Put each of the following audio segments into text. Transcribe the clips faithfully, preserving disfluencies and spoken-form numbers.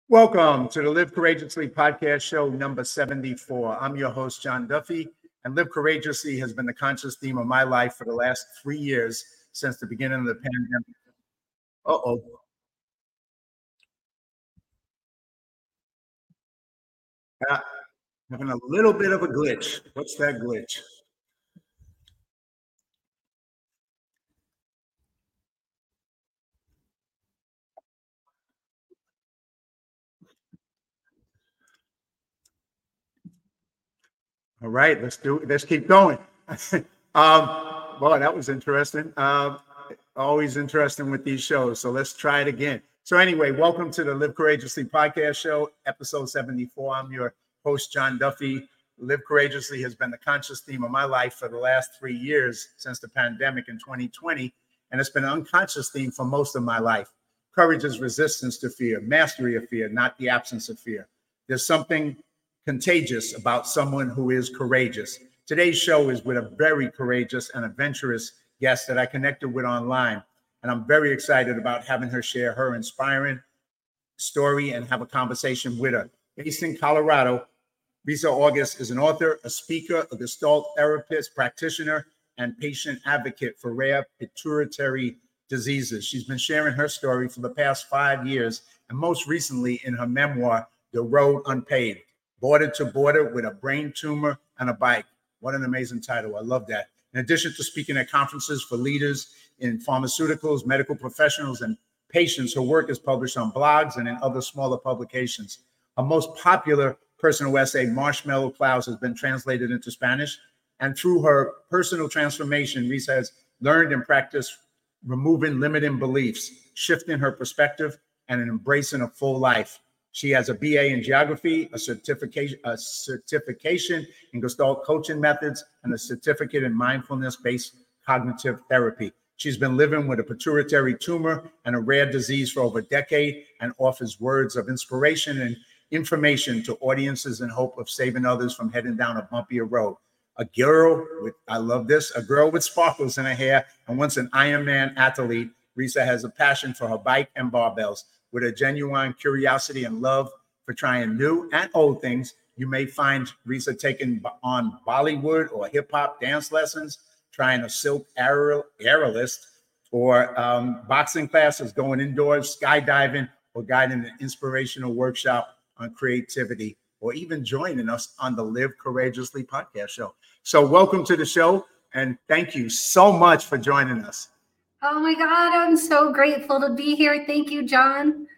Welcome to the Live Courageously podcast show number seventy-four. I'm your host, John Duffy, and Live Courageously has been the conscious theme of my life for the last three years since the beginning of the pandemic. Uh-oh. Uh, having a little bit of a glitch. What's that glitch? All right, let's do let's keep going. um, boy, that was interesting. Um, always interesting with these shows. So let's try it again. So anyway, welcome to the Live Courageously podcast show, episode seventy-four. I'm your host, John Duffy. Live Courageously has been the conscious theme of my life for the last three years since the pandemic in twenty twenty, and it's been an unconscious theme for most of my life. Courage is resistance to fear, mastery of fear, not the absence of fear. There's something contagious about someone who is courageous. Today's show is with a very courageous and adventurous guest that I connected with online. And I'm very excited about having her share her inspiring story and have a conversation with her. Based in Colorado, Risa August is an author, a speaker, a Gestalt therapist, practitioner, and patient advocate for rare pituitary diseases. She's been sharing her story for the past five years, and most recently in her memoir, The Road Unpaved. Border to border with a brain tumor and a bike. What an amazing title. I love that. In addition to speaking at conferences for leaders in pharmaceuticals, medical professionals, and patients, her work is published on blogs and in other smaller publications. Her most popular personal essay, Marshmallow Clouds, has been translated into Spanish. And through her personal transformation, Risa has learned and practiced removing limiting beliefs, shifting her perspective, and embracing a full life. She has a B A in geography, a certification, a certification in Gestalt coaching methods, and a certificate in mindfulness-based cognitive therapy. She's been living with a pituitary tumor and a rare disease for over a decade and offers words of inspiration and information to audiences in hope of saving others from heading down a bumpier road. A girl with, I love this, a girl with sparkles in her hair, and once an Ironman athlete, Risa has a passion for her bike and barbells. With a genuine curiosity and love for trying new and old things, you may find Risa taking on Bollywood or hip hop dance lessons, trying a silk aerialist, or um, boxing classes, going indoors, skydiving, or guiding an inspirational workshop on creativity, or even joining us on the Live Courageously podcast show. So welcome to the show, and thank you so much for joining us. Oh my God, I'm so grateful to be here. Thank you, John.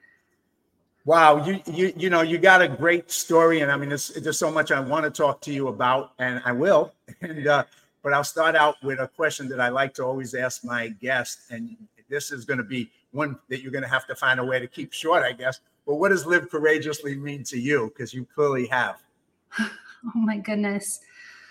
Wow, you you you know, you got a great story, and I mean, there's, there's so much I want to talk to you about, and I will. And uh, but I'll start out with a question that I like to always ask my guests, and this is going to be one that you're going to have to find a way to keep short, I guess. But what does Live Courageously mean to you? Because you clearly have. Oh my goodness.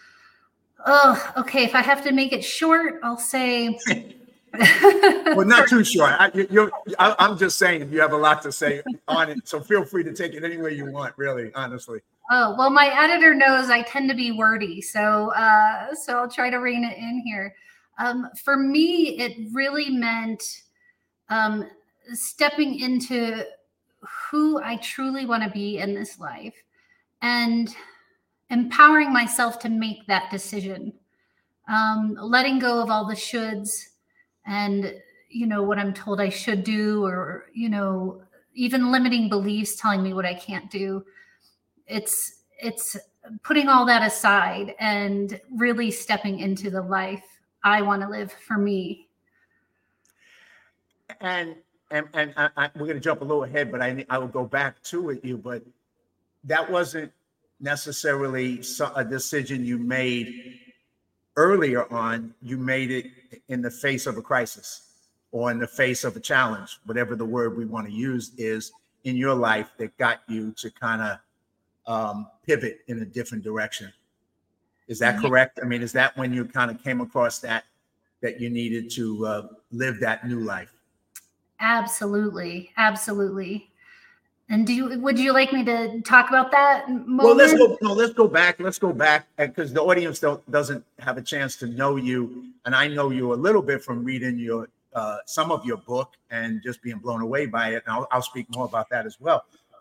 Oh, okay. If I have to make it short, I'll say. Well, not too short. I, you're, I, I'm just saying you have a lot to say on it, so feel free to take it any way you want. Really, honestly. Oh well, my editor knows I tend to be wordy, so uh, so I'll try to rein it in here. Um, for me, it really meant um, stepping into who I truly want to be in this life and empowering myself to make that decision, um, letting go of all the shoulds and, you know, what I'm told I should do, or, you know, even limiting beliefs telling me what I can't do. It's, it's putting all that aside and really stepping into the life I want to live for me. And, and, and I, I, we're going to jump a little ahead, but I, I will go back to it, you, but that wasn't necessarily a decision you made earlier on. You made it in the face of a crisis or in the face of a challenge, whatever the word we want to use is in your life that got you to kind of um, pivot in a different direction. Is that yeah. correct? I mean, is that when you kind of came across that, that you needed to uh, live that new life? Absolutely. Absolutely. And do you, would you like me to talk about that moment? Well, let's go. No, let's go back. Let's go back because the audience don't doesn't have a chance to know you, and I know you a little bit from reading your uh, some of your book and just being blown away by it. And I'll, I'll speak more about that as well.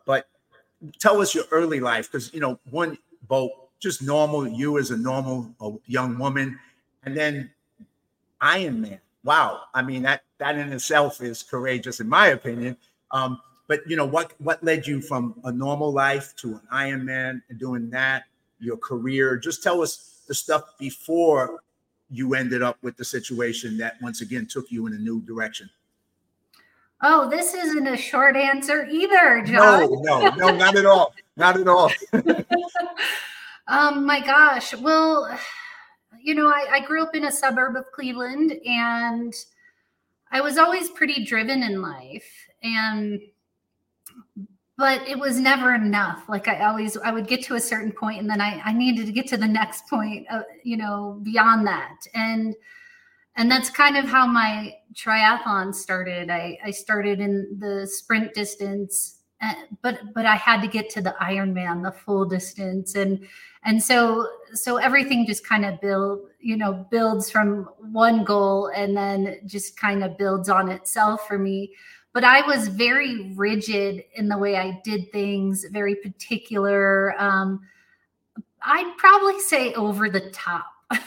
but tell us your early life, because, you know, one, both just normal, you as a normal a young woman, and then Ironman. Wow. I mean, that that in itself is courageous, in my opinion. Um, but, you know, what what led you from a normal life to an Ironman and doing that, your career? Just tell us the stuff before you ended up with the situation that once again took you in a new direction. Oh, this isn't a short answer either, John. No, no, no, not at all. Not at all. um, my gosh. Well, you know, I, I grew up in a suburb of Cleveland, and I was always pretty driven in life. And but it was never enough. Like I always, I would get to a certain point, and then I, I needed to get to the next point, uh, you know, beyond that. And And that's kind of how my triathlon started. I, I started in the sprint distance, uh, but but I had to get to the Ironman, the full distance, and and so so everything just kind of build, you know, builds from one goal and then just kind of builds on itself for me. But I was very rigid in the way I did things, very particular. Um, I'd probably say over the top.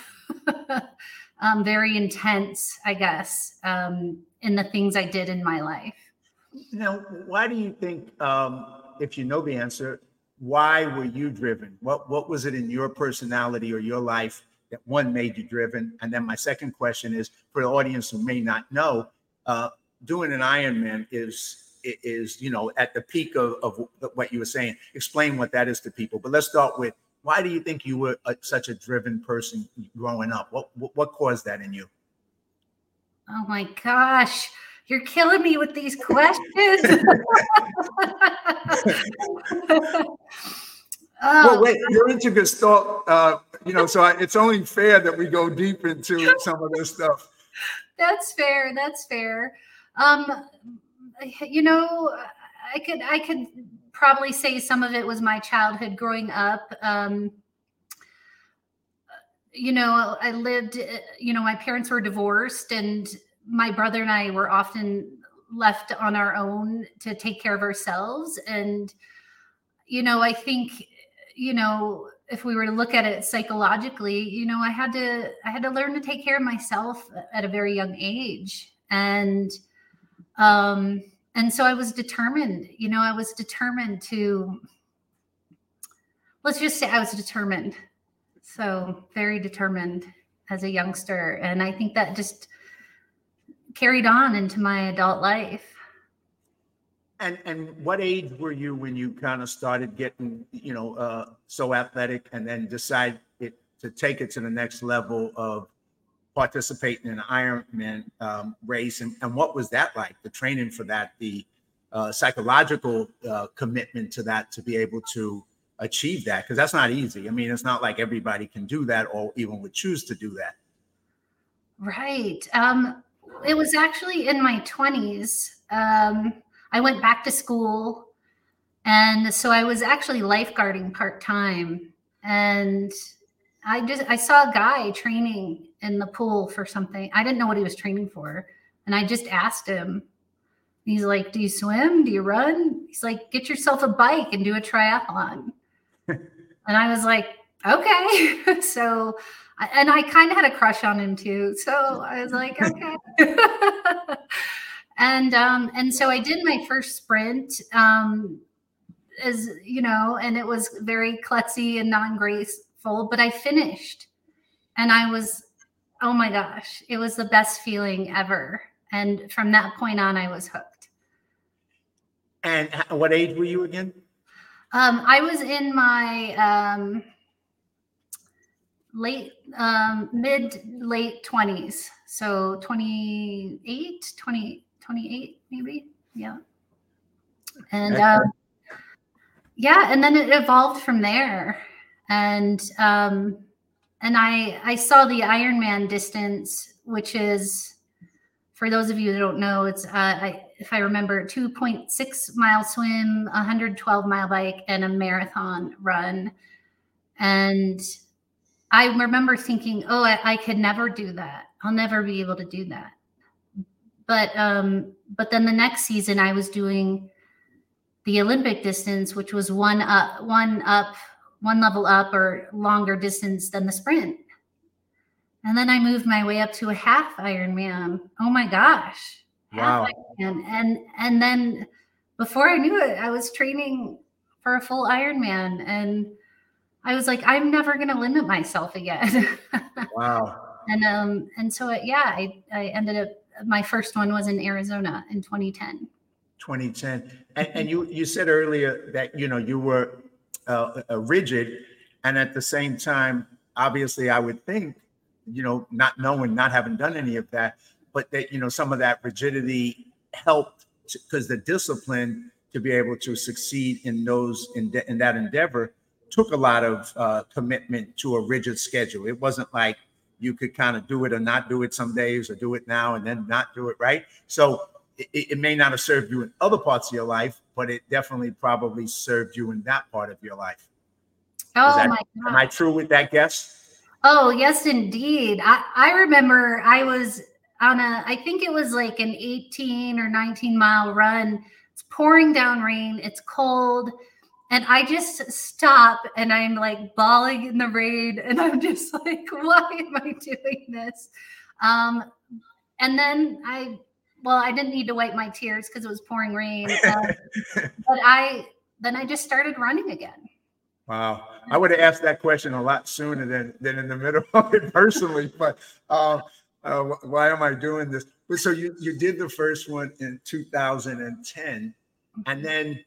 Um, very intense, I guess, um, in the things I did in my life. Now, why do you think, um, if you know the answer, why were you driven? What what was it in your personality or your life that, one, made you driven? And then my second question is, for the audience who may not know, uh, doing an Ironman is, is, you know, at the peak of, of what you were saying. Explain what that is to people. But let's start with, why do you think you were a, such a driven person growing up? What, what what caused that in you? Oh my gosh, you're killing me with these questions. Oh. Well, wait, you're into good stuff, uh, you know, so I, it's only fair that we go deep into some of this stuff. That's fair. That's fair. Um, you know, I could I could. probably say some of it was my childhood growing up. Um, you know, I lived, you know, my parents were divorced, and my brother and I were often left on our own to take care of ourselves. And, you know, I think, you know, if we were to look at it psychologically, you know, I had to, I had to learn to take care of myself at a very young age. And, um, And so I was determined, you know, I was determined to, let's just say I was determined. So very determined as a youngster. And I think that just carried on into my adult life. And and what age were you when you kind of started getting, you know, uh, so athletic, and then decide it to take it to the next level of participating in an Ironman um, race, and, and what was that like? The training for that, the uh, psychological uh, commitment to that, to be able to achieve that, because that's not easy. I mean, it's not like everybody can do that, or even would choose to do that. Right. Um, it was actually in my twenties. Um, I went back to school, and so I was actually lifeguarding part time, and I just, I saw a guy training in the pool for something. I didn't know what he was training for. And I just asked him, he's like, do you swim? Do you run? He's like, get yourself a bike and do a triathlon. And I was like, okay. So, and I kind of had a crush on him too. So I was like, okay. and, um, and so I did my first sprint, um, as you know, and it was very klutzy and non-graceful. Full, but I finished, and I was, oh my gosh, it was the best feeling ever. And from that point on, I was hooked. And what age were you again? Um, I was in my um, late, um, mid, late twenties. So twenty-eight, twenty, twenty-eight, maybe. Yeah. And um, yeah, and then it evolved from there. And um, and I I saw the Ironman distance, which is, for those of you that don't know, it's uh, I, if I remember, two point six mile swim, one hundred twelve mile bike, and a marathon run. And I remember thinking, oh, I, I could never do that. I'll never be able to do that. But um, but then the next season, I was doing the Olympic distance, which was one up, one up, one level up or longer distance than the sprint. And then I moved my way up to a half Ironman. Oh my gosh. Half Wow. Ironman. And and then before I knew it, I was training for a full Ironman. And I was like, I'm never gonna limit myself again. Wow. And um and so yeah, I, I ended up my first one was in Arizona in twenty ten. twenty ten. And, and you you said earlier that you know you were uh, uh, rigid, and at the same time, obviously, I would think, you know, not knowing, not having done any of that, but that you know some of that rigidity helped because the discipline to be able to succeed in those in, in that endeavor took a lot of uh, commitment to a rigid schedule. It wasn't like you could kind of do it or not do it some days, or do it now and then not do it, right? So it, it may not have served you in other parts of your life, but it definitely probably served you in that part of your life. Oh that, my God. Am I true with that guess? Oh, yes, indeed. I, I remember I was on a, I think it was like an eighteen or nineteen mile run. It's pouring down rain. It's cold. And I just stop and I'm like bawling in the rain. And I'm just like, why am I doing this? Um, and then I, well, I didn't need to wipe my tears because it was pouring rain. Um, but I, then I just started running again. Wow. I would have asked that question a lot sooner than, than in the middle of it personally. But uh, uh, why am I doing this? But so you, you did the first one in two thousand ten. And then,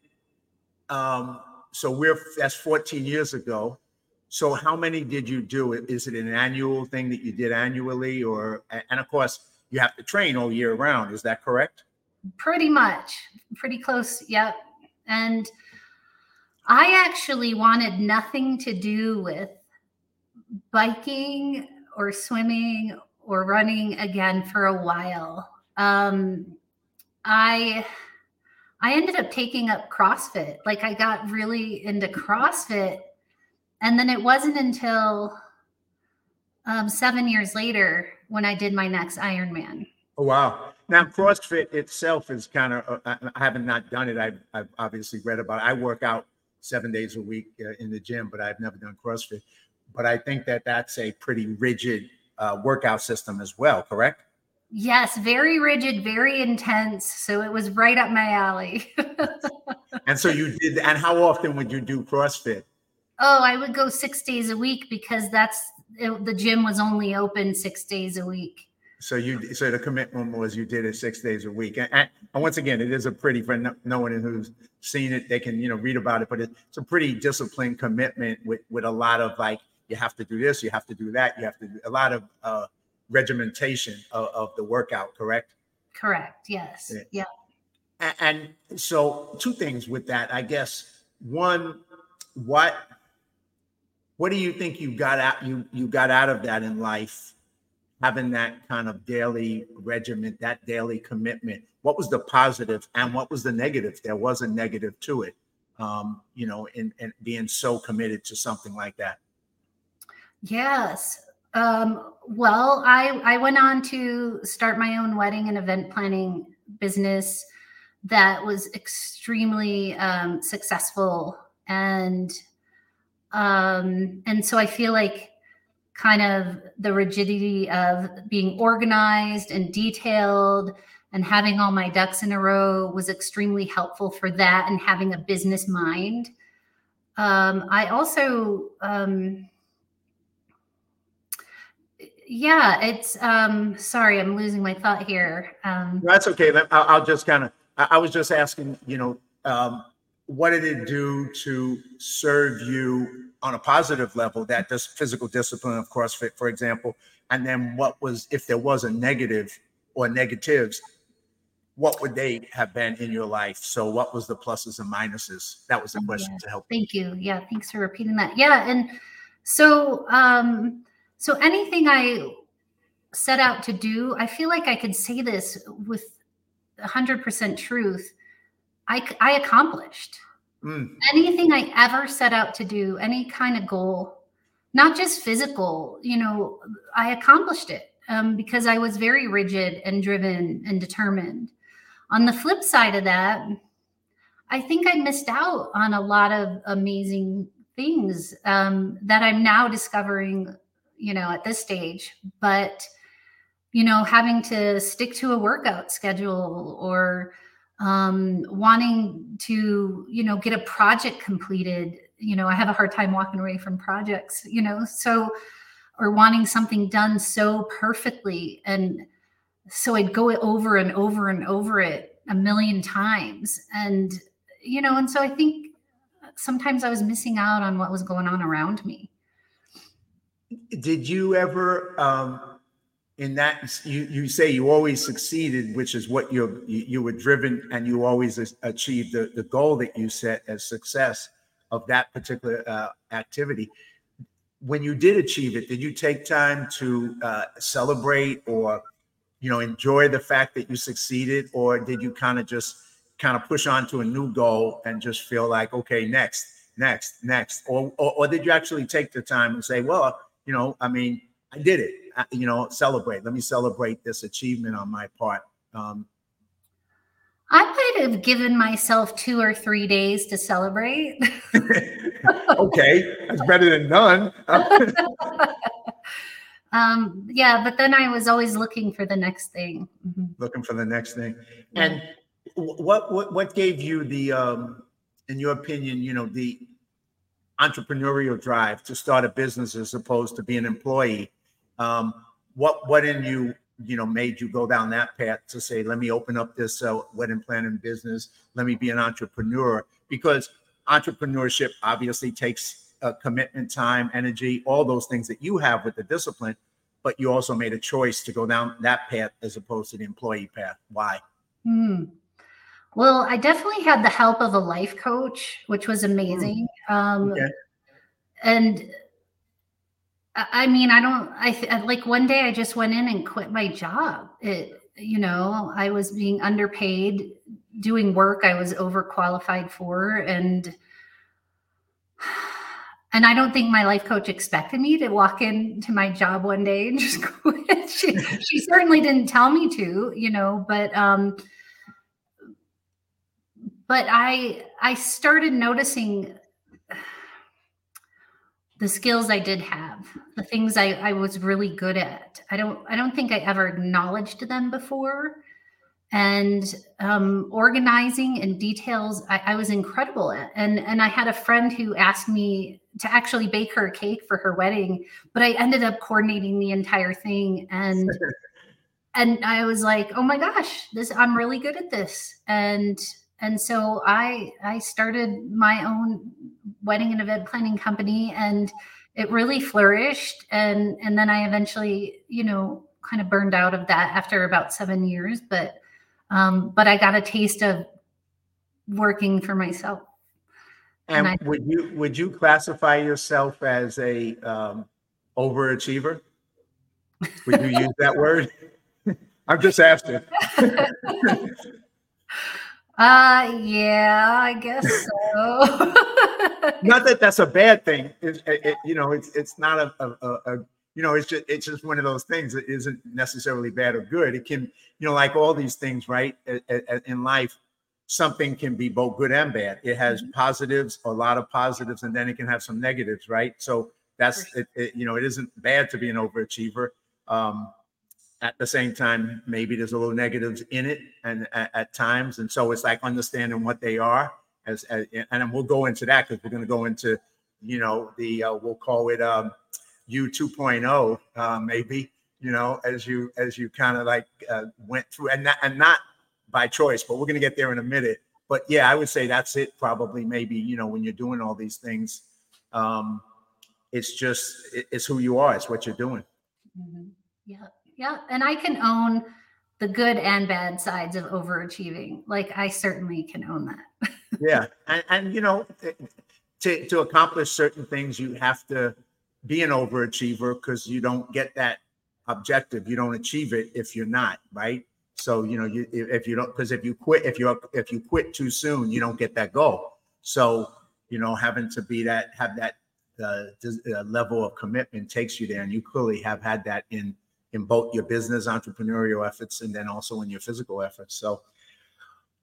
um, so we're, that's fourteen years ago. So how many did you do? Is it an annual thing that you did annually, or, and of course you have to train all year round. Is that correct? Pretty much, pretty close. Yep. And I actually wanted nothing to do with biking or swimming or running again for a while. Um, I, I ended up taking up CrossFit. Like I got really into CrossFit. And then it wasn't until um, seven years later when I did my next Ironman. Oh, wow. Now, CrossFit itself is kind of, uh, I haven't not done it. I've, I've obviously read about it. I work out seven days a week uh, in the gym, but I've never done CrossFit. But I think that that's a pretty rigid uh, workout system as well, correct? Yes, very rigid, very intense. So it was right up my alley. And so you did, and how often would you do CrossFit? Oh, I would go six days a week because that's, it, the gym was only open six days a week. So you, so the commitment was you did it six days a week. And, and once again, it is a pretty, for no, no one who's seen it, they can, you know, read about it, but it's a pretty disciplined commitment with, with a lot of like, you have to do this, you have to do that, you have to do a lot of uh, regimentation of, of the workout, correct? Correct. Yes. Yeah. yeah. And, and so two things with that, I guess. One, what, what do you think you got out, you, you got out of that in life? Having that kind of daily regiment, that daily commitment, what was the positive and what was the negative? There was a negative to it, um, you know, in, in being so committed to something like that. Yes. Um, well, I, I went on to start my own wedding and event planning business that was extremely um, successful. And, um, and so I feel like kind of the rigidity of being organized and detailed and having all my ducks in a row was extremely helpful for that, and having a business mind. Um, I also, um, yeah, it's, um, sorry, I'm losing my thought here. Um, That's okay. I'll, I'll just kind of, I, I was just asking, you know, um, what did it do to serve you on a positive level, that this physical discipline of CrossFit, for example, and then what was, if there was a negative or negatives, what would they have been in your life? So what was the pluses and minuses? That was the question yeah, to help. Thank you. Yeah. Thanks for repeating that. Yeah. And so, um, so anything I set out to do, I feel like I could say this with a hundred percent truth. I, I accomplished. Mm. Anything I ever set out to do, any kind of goal, not just physical, you know, I accomplished it um, because I was very rigid and driven and determined. On the flip side of that, I think I missed out on a lot of amazing things um, that I'm now discovering, you know, at this stage. But, you know, having to stick to a workout schedule or um, wanting to, you know, get a project completed. You know, I have a hard time walking away from projects, you know, so, or wanting something done so perfectly. And so I'd go over and over and over it a million times. And, you know, and so I think sometimes I was missing out on what was going on around me. Did you ever, um, in that, you, you say you always succeeded, which is what you're, you, you were driven and you always achieved the, the goal that you set as success of that particular uh, activity. When you did achieve it, did you take time to uh, celebrate or, you know, enjoy the fact that you succeeded, or did you kind of just kind of push on to a new goal and just feel like, okay, next, next, next, or, or, or did you actually take the time and say, well, you know, I mean, I did it, I, you know, celebrate, let me celebrate this achievement on my part. Um, I might have given myself two or three days to celebrate. Okay, that's better than none. um, yeah, but then I was always looking for the next thing. Mm-hmm. Looking for the next thing. Yeah. And what what what gave you the, um, in your opinion, you know, the entrepreneurial drive to start a business as opposed to be an employee? Um, what what in you, you know, made you go down that path to say, let me open up this uh, wedding planning business, let me be an entrepreneur? Because entrepreneurship obviously takes uh, commitment, time, energy, all those things that you have with the discipline, but you also made a choice to go down that path as opposed to the employee path. Why? Mm. Well, I definitely had the help of a life coach, which was amazing. Mm. Um, okay. And I mean, I don't, I like one day I just went in and quit my job. It, you know, I was being underpaid, doing work I was overqualified for. And, and I don't think my life coach expected me to walk into my job one day and just quit. she, she certainly didn't tell me to, you know, but, um, but I, I started noticing the skills I did have, the things I, I was really good at. I don't, I don't think I ever acknowledged them before. And um, organizing and details, I, I was incredible at. And, and I had a friend who asked me to actually bake her a cake for her wedding, but I ended up coordinating the entire thing. And, and I was like, oh my gosh, this, I'm really good at this. And, and so I, I started my own wedding and event planning company, and it really flourished. And, and then I eventually, you know, kind of burned out of that after about seven years, but, um, but I got a taste of working for myself. And, and I, would you, would you classify yourself as a, um, overachiever? Would you use that word? I'm just asking. Uh, yeah, I guess so. Not that that's a bad thing. It, it, it, you know, it's it's not a, a, a, a, you know, it's just it's just one of those things that isn't necessarily bad or good. It can, you know, like all these things, right? In life, something can be both good and bad. It has mm-hmm. positives, a lot of positives, and then it can have some negatives, right? So that's, it, it, you know, it isn't bad to be an overachiever. Um, At the same time, maybe there's a little negatives in it, and at, at times, and so it's like understanding what they are. As, as and we'll go into that because we're going to go into, you know, the uh, we'll call it um, you two point oh, uh, maybe, you know, as you as you kind of like uh, went through, and not, and not by choice, but we're going to get there in a minute. But yeah, I would say that's it. Probably, maybe, you know, when you're doing all these things, um, it's just it, it's who you are. It's what you're doing. Mm-hmm. Yeah. Yeah. And I can own the good and bad sides of overachieving. Like, I certainly can own that. Yeah. And, and, you know, to, to accomplish certain things, you have to be an overachiever because you don't get that objective. You don't achieve it if you're not, right? So, you know, you, if you don't, because if you quit, if you're, if you quit too soon, you don't get that goal. So, you know, having to be that, have that uh, level of commitment takes you there. And you clearly have had that in, in both your business entrepreneurial efforts and then also in your physical efforts. So,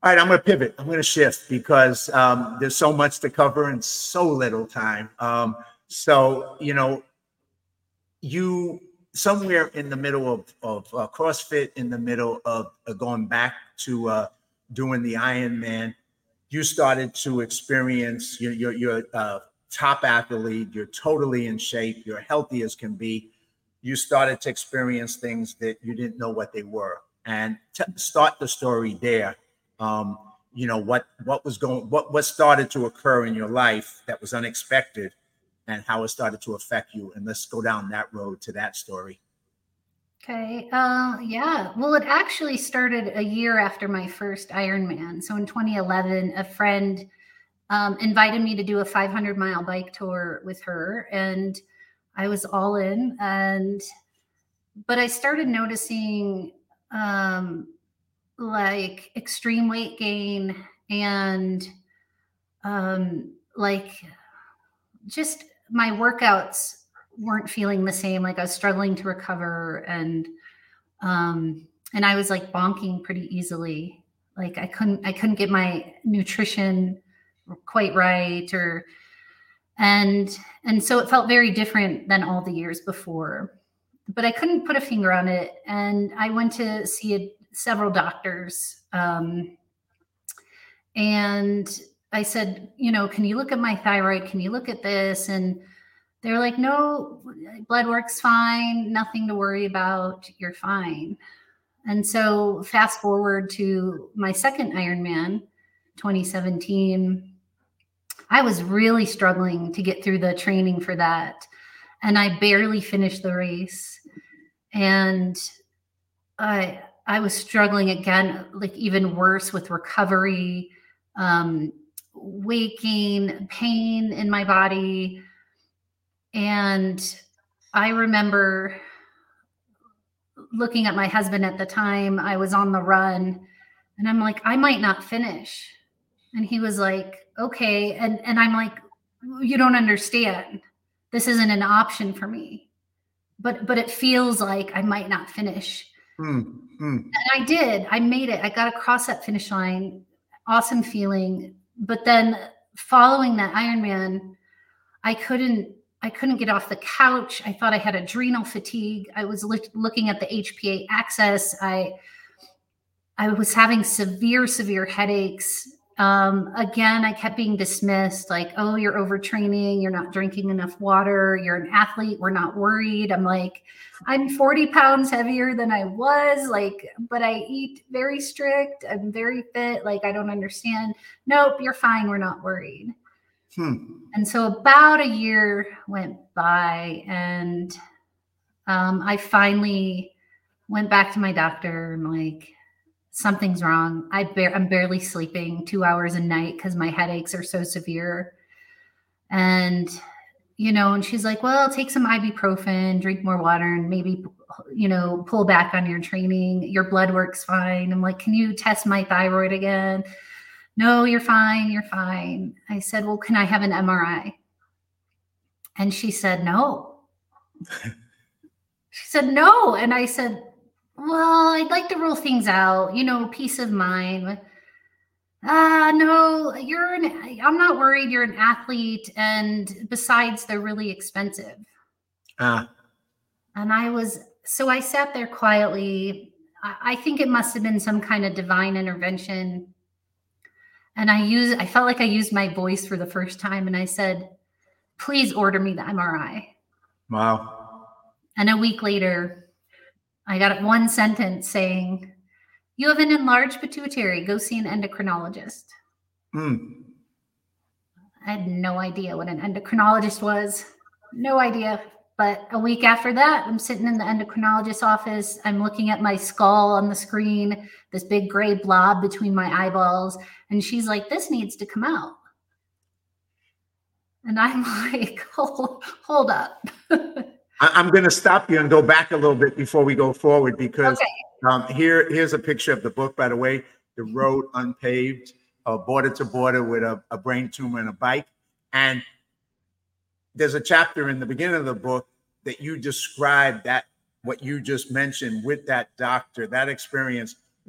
All right, I'm going to pivot. I'm going to shift because um, there's so much to cover in so little time. Um, so, you know, you somewhere in the middle of, of uh, CrossFit, in the middle of uh, going back to uh, doing the Ironman, you started to experience, you're, you're, you're a top athlete, you're totally in shape, you're healthy as can be. You started to experience things that you didn't know what they were. And to start the story there, um, you know, what, what was going, what, what started to occur in your life that was unexpected and how it started to affect you. And let's go down that road to that story. Okay. Uh, yeah. Well, it actually started a year after my first Ironman. So in twenty eleven, a friend um, invited me to do a five hundred mile bike tour with her, and I was all in. And but I started noticing um, like extreme weight gain and um, like just my workouts weren't feeling the same. Like I was struggling to recover, and um, and I was like bonking pretty easily. Like I couldn't I couldn't get my nutrition quite right, or and and so it felt very different than all the years before. But I couldn't put a finger on it, and I went to see a, several doctors, um, and I said, you know, can you look at my thyroid? Can you look at this? And they're like, no, blood work's fine, nothing to worry about, you're fine. And so fast forward to my second Ironman, twenty seventeen, I was really struggling to get through the training for that. And I barely finished the race. And I I was struggling again, like even worse with recovery, um, weight gain, pain in my body. And I remember looking at my husband at the time. I was on the run, and I'm like, I might not finish. And he was like, okay. And, and I'm like, you don't understand. This isn't an option for me. But but it feels like I might not finish. Mm, mm. And I did. I made it. I got across that finish line. Awesome feeling. But then following that Ironman, I couldn't I couldn't get off the couch. I thought I had adrenal fatigue. I was look, looking at the H P A Access. I I was having severe, severe headaches. Um, again, I kept being dismissed, like, oh, you're overtraining, you're not drinking enough water, you're an athlete, we're not worried. I'm like, I'm forty pounds heavier than I was, like, but I eat very strict, I'm very fit, like, I don't understand. Nope, you're fine, we're not worried. Hmm. And so about a year went by, and um, I finally went back to my doctor. I'm like, something's wrong. I bar- I'm barely sleeping two hours a night because my headaches are so severe. And, you know, and she's like, well, take some ibuprofen, drink more water, and maybe, you know, pull back on your training. Your blood work's fine. I'm like, can you test my thyroid again? No, you're fine. You're fine. I said, well, can I have an M R I? And she said, no. She said, no. And I said, well, I'd like to rule things out, you know, peace of mind. Uh, no, you're an, I'm not worried. You're an athlete. And besides, they're really expensive. Ah. And I was, so I sat there quietly. I, I think it must have been some kind of divine intervention. And I used, I felt like I used my voice for the first time. And I said, please order me the M R I. Wow. And a week later, I got one sentence saying, you have an enlarged pituitary, go see an endocrinologist. Mm. I had no idea what an endocrinologist was. No idea. But a week after that, I'm sitting in the endocrinologist's office. I'm looking at my skull on the screen, this big gray blob between my eyeballs. And she's like, this needs to come out. And I'm like, hold, hold up. I'm going to stop you and go back a little bit before we go forward, because okay. um, here, here's a picture of the book, by the way, The Road Unpaved, uh, border to border with a, a brain tumor and a bike. And there's a chapter in the beginning of the book that you describe that, what you just mentioned with that doctor, that experience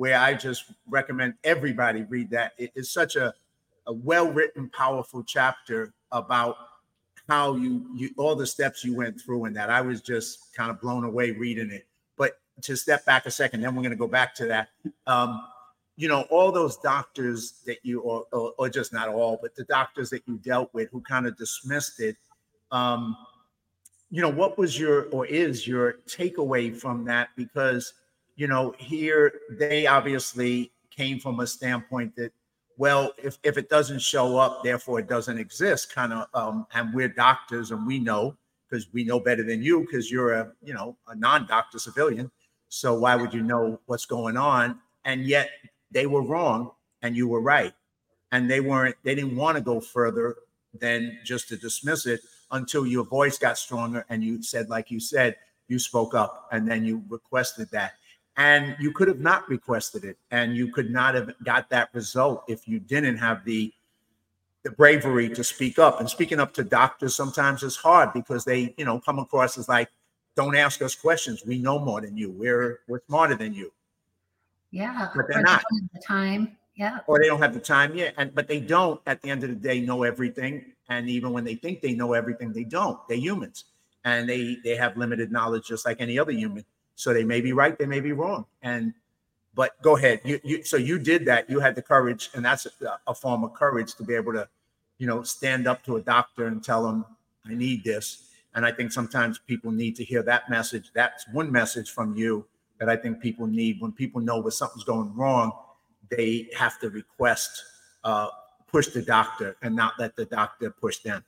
where I just recommend everybody read that. It is such a, a well-written, powerful chapter about how you, you, all the steps you went through in that. I was just kind of blown away reading it. But to step back a second, then we're going to go back to that. Um, you know, all those doctors that you, or, or, or just not all, but the doctors that you dealt with who kind of dismissed it, um, you know, what was your, or is your takeaway from that? Because, you know, here they obviously came from a standpoint that, well, if, if it doesn't show up, therefore it doesn't exist, kind of, um, and we're doctors and we know, because we know better than you, because you're a, you know, a non-doctor civilian. So why would you know what's going on? And yet they were wrong and you were right. And they weren't, they didn't want to go further than just to dismiss it until your voice got stronger and you said, like you said, you spoke up and then you requested that. And you could have not requested it, and you could not have got that result if you didn't have the the bravery to speak up. And speaking up to doctors sometimes is hard because they, you know, come across as like, don't ask us questions. We know more than you. We're we're smarter than you. Yeah, but they're or not. They don't have the time. Yeah, or they don't have the time yet. And but they don't. At the end of the day, know everything. And even when they think they know everything, they don't. They're humans, and they they have limited knowledge, just like any other human. So they may be right, they may be wrong. And but go ahead. You you so you did that. You had the courage, and that's a, a form of courage to be able to, you know, stand up to a doctor and tell them, I need this. And I think sometimes people need to hear that message. That's one message from you that I think people need. When people know when something's going wrong, they have to request, uh, push the doctor and not let the doctor push them.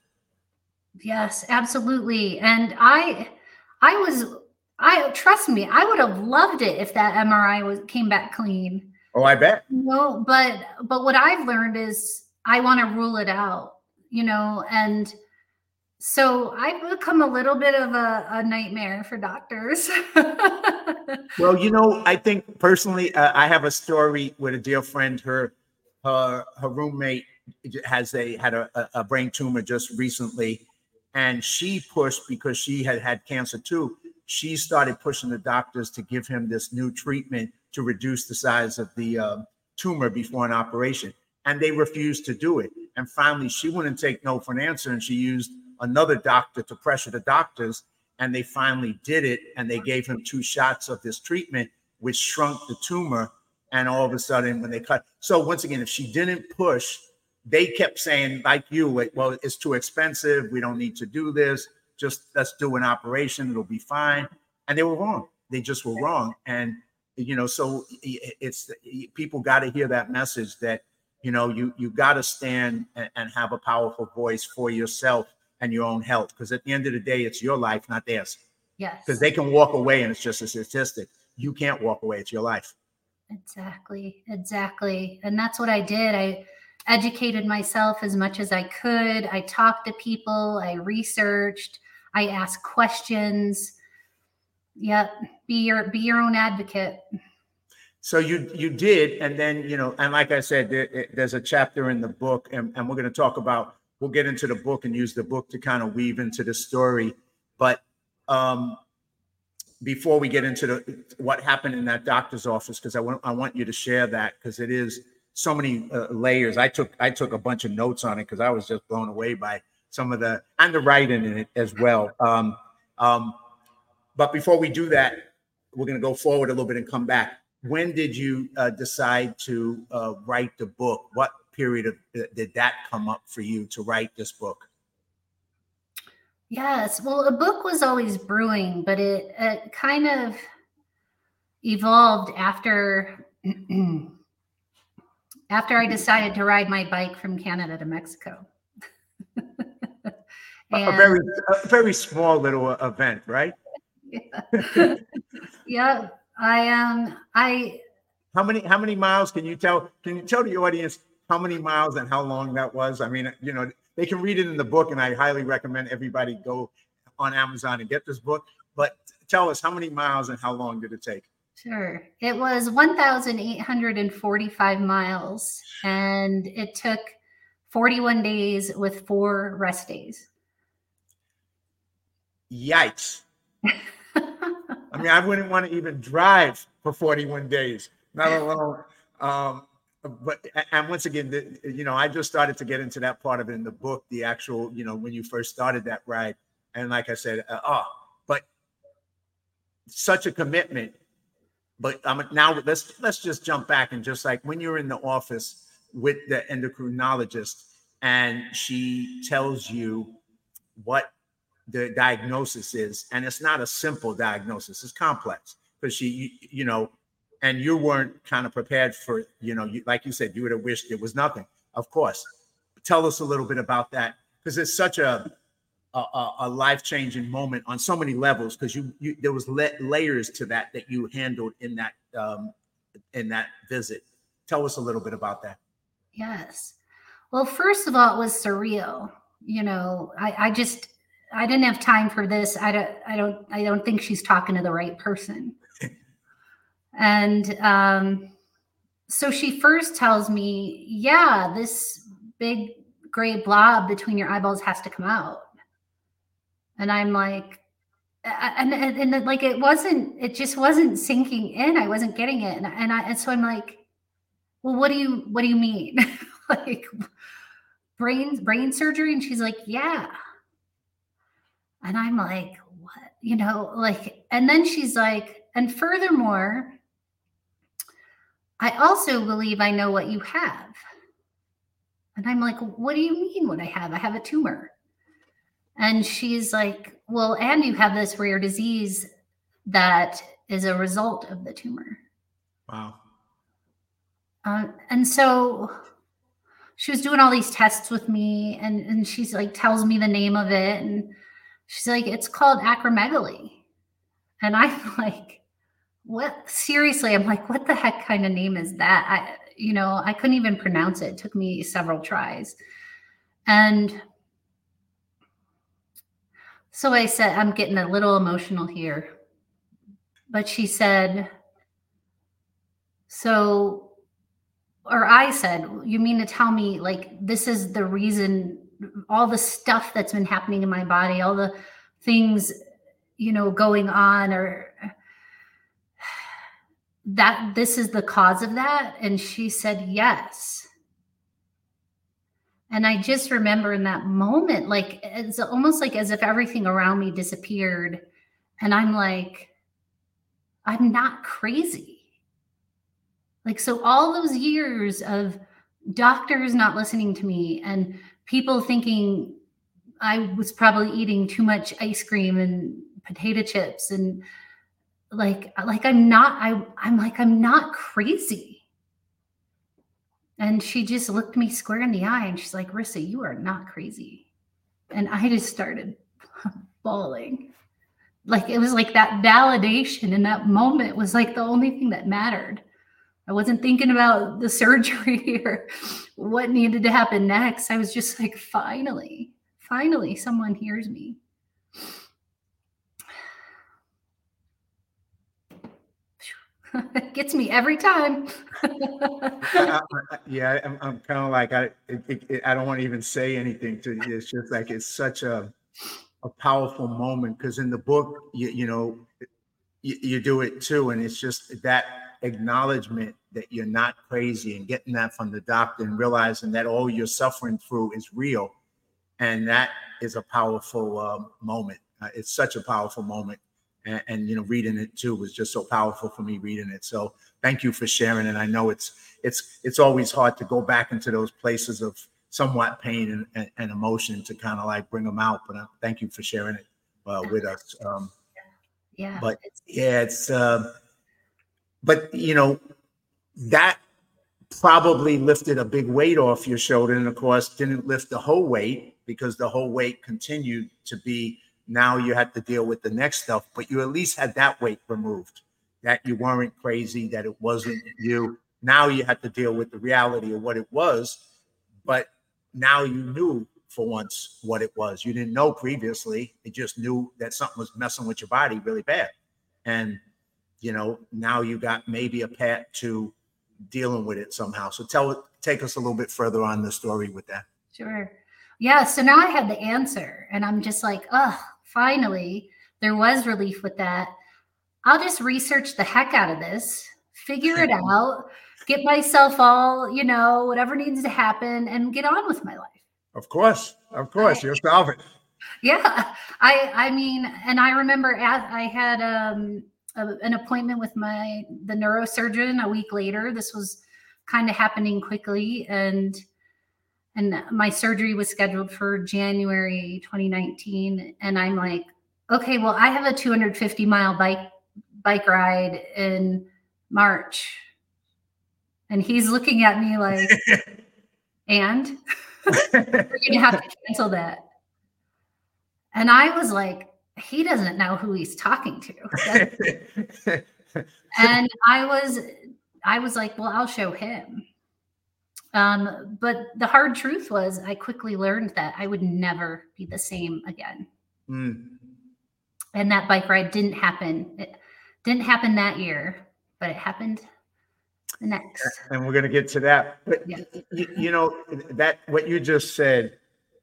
Yes, absolutely. And I, I was, I trust me, I would have loved it if that M R I was came back clean. Oh, I bet. No, but but what I've learned is I want to rule it out, you know, and so I've become a little bit of a, a nightmare for doctors. Well, you know, I think personally, uh, I have a story with a dear friend. Her her her roommate has a had a, a brain tumor just recently, and she pushed because she had had cancer too. She started pushing the doctors to give him this new treatment to reduce the size of the uh, tumor before an operation, and they refused to do it. And finally, she wouldn't take no for an answer, and she used another doctor to pressure the doctors, and they finally did it, and they gave him two shots of this treatment, which shrunk the tumor. And all of a sudden, when they cut, so once again, if she didn't push, they kept saying, like you, well, it's too expensive. We don't need to do this. Just let's do an operation. It'll be fine. And they were wrong. They just were wrong. And, you know, so it's people got to hear that message that, you know, you, you got to stand and, and have a powerful voice for yourself and your own health. Because at the end of the day, it's your life, not theirs. Yes. Because they can walk away and it's just a statistic. You can't walk away. It's your life. Exactly. Exactly. And that's what I did. I educated myself as much as I could. I talked to people. I researched. I asked questions. Yep. Be your be your own advocate. So you you did, and then, you know, and like I said, there, there's a chapter in the book, and, and we're going to talk about, we'll get into the book and use the book to kind of weave into the story. But um, before we get into the what happened in that doctor's office, because I want I want you to share that, because it is so many uh, layers. I took I took a bunch of notes on it because I was just blown away by some of the and the writing in it as well. Um, um, but before we do that, we're going to go forward a little bit and come back. When did you uh, decide to uh, write the book? What period of did that come up for you to write this book? Yes, well, a book was always brewing, but it, it kind of evolved after after I decided to ride my bike from Canada to Mexico. And, a very a very small little event, right? Yeah. Yeah. I um I how many how many miles can you tell can you tell the audience how many miles and how long that was? I mean, you know, they can read it in the book, and I highly recommend everybody go on Amazon and get this book. But tell us, how many miles and how long did it take? Sure. It was one thousand eight hundred forty-five miles, and it took forty-one days with four rest days. Yikes. I mean, I wouldn't want to even drive for forty-one days. not alone. Um, but and once again, the, you know, I just started to get into that part of it in the book, the actual, you know, when you first started that ride, and like I said, uh, oh, but such a commitment. But um, now let's let's just jump back and just like when you're in the office with the endocrinologist and she tells you what the diagnosis is, and it's not a simple diagnosis, it's complex because she, you, you know, and you weren't kind of prepared for, you know, you, like you said, you would have wished it was nothing. Of course. Tell us a little bit about that because it's such a a, a life-changing moment on so many levels because you, you there was la- layers to that that you handled in that um, in that visit. Tell us a little bit about that. Yes. Well, first of all, it was surreal. You know, I, I just I didn't have time for this. I don't I don't I don't think she's talking to the right person. And um, so she first tells me, yeah, this big gray blob between your eyeballs has to come out. And I'm like, and, and, and like, it wasn't, it just wasn't sinking in. I wasn't getting it. And, and I, and so I'm like, well, what do you, what do you mean? Like brain, brain surgery? And she's like, yeah. And I'm like, what, you know, like, and then she's like, and furthermore, I also believe I know what you have. And I'm like, what do you mean what I have? I have a tumor. And she's like, well, and you have this rare disease that is a result of the tumor. Wow. Uh, and so she was doing all these tests with me, and, and she's like, tells me the name of it. And she's like, it's called acromegaly. And I'm like, what? Seriously, I'm like, what the heck kind of name is that? I, you know, I couldn't even pronounce it. It took me several tries. And so I said, I'm getting a little emotional here. But she said, so, or I said, you mean to tell me like this is the reason, all the stuff that's been happening in my body, all the things, you know, going on, or that this is the cause of that? And she said, yes. And I just remember in that moment, like it's almost like as if everything around me disappeared. And I'm like, I'm not crazy. Like, so all those years of doctors not listening to me and people thinking I was probably eating too much ice cream and potato chips and like, like I'm not, I, I'm like, I'm not crazy. And she just looked me square in the eye and she's like, Rissa, you are not crazy. And I just started bawling. Like, it was like that validation in that moment was like the only thing that mattered. I wasn't thinking about the surgery or what needed to happen next. I was just like, finally, finally, someone hears me. It gets me every time. I, I, yeah, I'm, I'm kind of like, I it, it, I don't want to even say anything to you. It's just like, it's such a, a powerful moment because in the book, you, you know, you, you do it too. And it's just that acknowledgement that you're not crazy and getting that from the doctor and realizing that all you're suffering through is real. And that is a powerful uh, moment. Uh, it's such a powerful moment. And, and, you know, reading it too was just so powerful for me reading it. So thank you for sharing. And I know it's, it's, it's always hard to go back into those places of somewhat pain and, and, and emotion to kind of like bring them out. But uh, thank you for sharing it uh, with us. Um, yeah. But yeah, it's, uh, but you know, that probably lifted a big weight off your shoulder. And of course, didn't lift the whole weight because the whole weight continued to be, now you had to deal with the next stuff, but you at least had that weight removed, that you weren't crazy, that it wasn't you. Now you had to deal with the reality of what it was, but now you knew for once what it was. You didn't know previously. You just knew that something was messing with your body really bad. And, you know, now you got maybe a path to dealing with it somehow. So tell, take us a little bit further on the story with that. Sure. Yeah. So now I had the answer and I'm just like, oh, finally there was relief with that. I'll just research the heck out of this, figure it out, get myself all, you know, whatever needs to happen and get on with my life. Of course. Of course. I, You'll solve it. Yeah. I, I mean, and I remember at, I had um, a, an appointment with my, the neurosurgeon a week later. This was kind of happening quickly. And, and my surgery was scheduled for January twenty nineteen. And I'm like, okay, well, I have a two hundred fifty mile bike, bike ride in March. And he's looking at me like, and we're going to have to cancel that. And I was like, he doesn't know who he's talking to. And I was, I was like, well, I'll show him. Um, but the hard truth was I quickly learned that I would never be the same again. Mm. And that bike ride didn't happen. It didn't happen that year, but it happened the next. And we're going to get to that. But, yeah. you, you know, that what you just said,